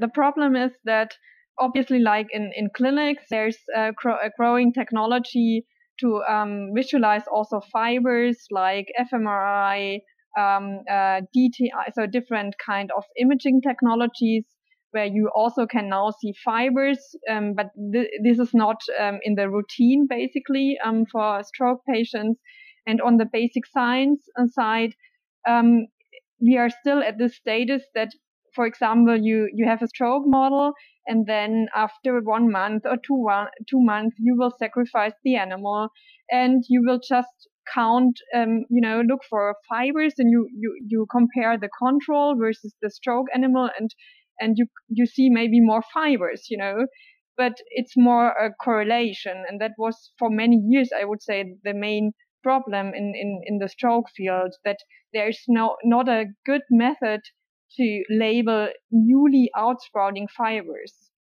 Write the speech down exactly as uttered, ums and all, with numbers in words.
the problem is that obviously, like in, in clinics, there's a, gro- a growing technology to um, visualize also fibers like fMRI, um, uh, D T I, so different kind of imaging technologies where you also can now see fibers, um, but th- this is not um, in the routine basically um, for stroke patients. And on the basic science side, um, we are still at this status that, for example, you, you have a stroke model, and then after one month or two, one, two months, you will sacrifice the animal, and you will just count, um, you know, look for fibers, and you, you, you compare the control versus the stroke animal, and, and you, you see maybe more fibers, you know, but it's more a correlation. And that was for many years, I would say, the main problem in, in, in the stroke field, that there's no, not a good method to label newly outsprouting fibers.